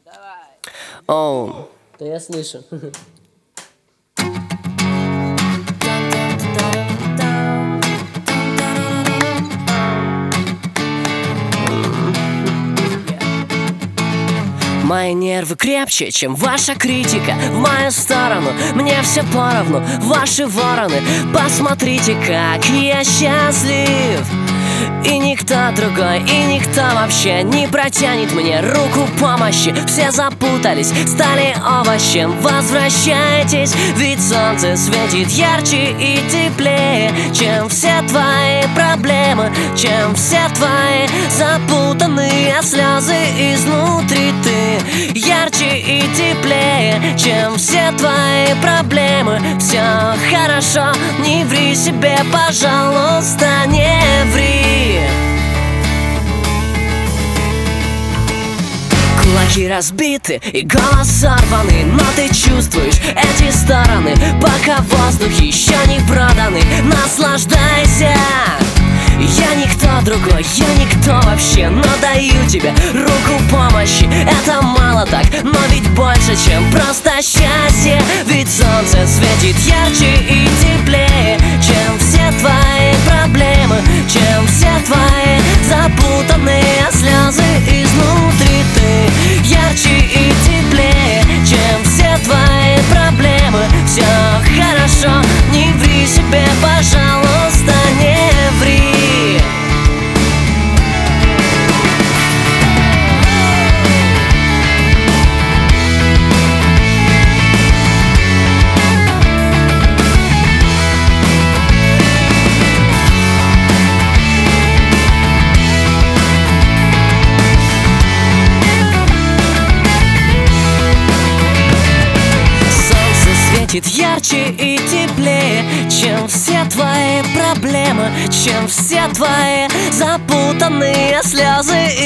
Оу. Да я слышу. Мои нервы крепче, чем ваша критика в мою сторону. Мне все поровну, ваши вороны. Посмотрите, как я счастлив. И никто другой, и никто вообще не протянет мне руку помощи. Все запутались, стали овощем. Возвращайтесь, ведь солнце светит ярче и теплее, чем все твои проблемы, чем все твои запутанные слезы изнутри. Ты ярче и теплее, чем все твои проблемы. Все хорошо, не ври себе, пожалуйста, не ври. Кулаки разбиты и голос сорваны, но ты чувствуешь эти стороны, пока воздух еще не проданный. Наслаждайся. Я никто другой, я никто вообще, но даю тебе руку помощи. Это мало так, но ведь больше, чем просто счастье. Ведь солнце светит ярче и теплее, чем все твои проблемы, чем все твои запутанные слезы изнутри. Ты ярче и теплее, чем все твои проблемы. Все хорошо, не ври себе, пожалуйста, не ври. Ярче и теплее, чем все твои проблемы, чем все твои запутанные слезы